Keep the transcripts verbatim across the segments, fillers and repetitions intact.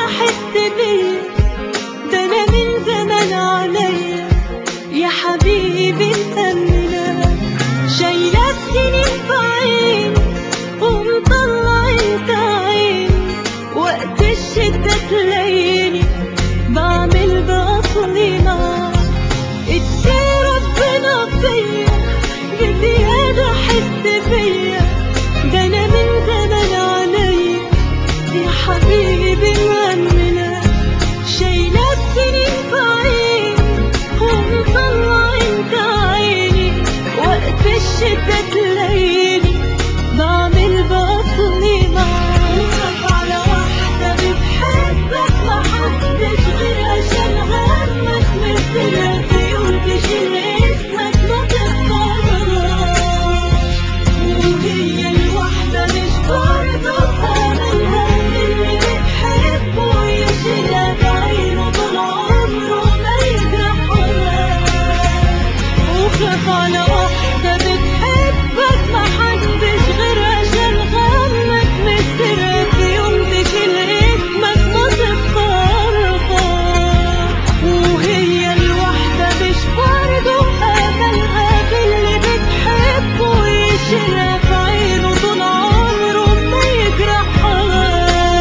حس بيا، ده انا من زمان عليا يا حبيبي مأمنة، شايلة السنين في عيني ومطلع انت عيني، وقت الشدة تلاقيني بعمل بأصلي معاك. ادي ربنا فيا بزيادة حس بيا، ده انا من زمان عليا يا حبيبي مأمنة، شايلة السنين في عيني ومطلع انت عيني، وقت الشدة تلاقيني بعمل بأصلي معاك. وخاف على واحدة بتحبك محدش غيرها عشان همك مثلها، في يوم تشيل اسمك ما تختارهاش، وهي الواحدة مش برضه أملها اللي بتحبه يشيلها بعينه طول عمره ما يجرحهاش. وخاف على واحدة بتحبك محدش غيرها عشان همك مثلها، في يوم تشيل اسمك ما تختارهاش، وهي الواحدة مش برضه أملها في اللي بتحبه يشيلها في عينه طول عمره ما يجرحهاش.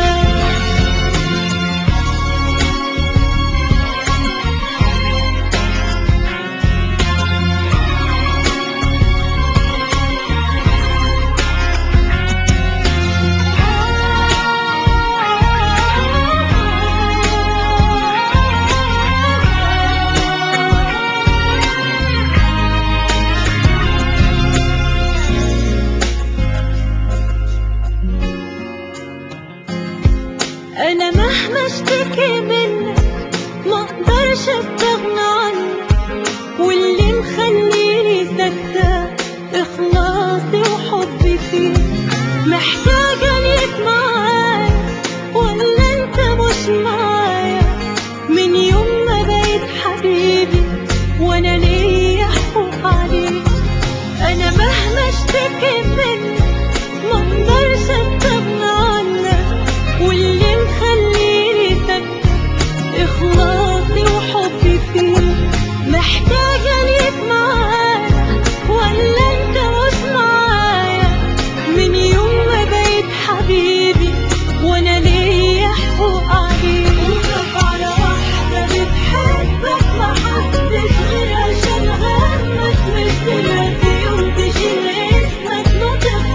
أنا مهما اشتكي منك مقدرش استغنى عنك، واللي مخليني ساكتة إخلاصي وحبي فيك، محتاجة ليك معايا ولا انت مش معايا، من يوم ما بقيت حبيبي وانا ليا حقوق عليك. أنا مهما اشتكي منك مقدرش استغنى عنك، واللي مخليني ساكتة إخلاصي وحبي فيك، محتاجة ليك معايا ولا انت مش معايا، من يوم ما بقيت حبيبي وانا ليا حقوق عليك. وخاف على واحدة بتحبك محدش غيرها عشان همك مثلها، في يوم تشيل اسمك ما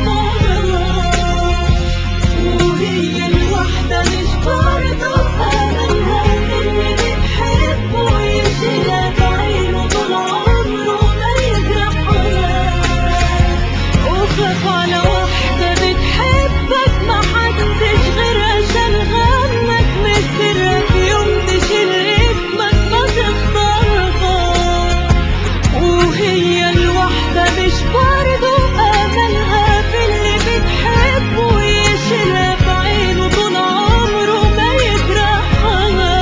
تختارهاش، وهي الواحدة مش برضه أملها اللي بتحبه يشيلها بعينه طول عمره ما يجرحهاش. وخاف على واحدة بتحبك محدش غيرها عشان همك مثلها، في يوم تشيل اسمك ما تختارهاش، وهي الواحدة مش برضه أملها في اللي بتحبه يشيلها بعينه طول عمره ما يجرحهاش.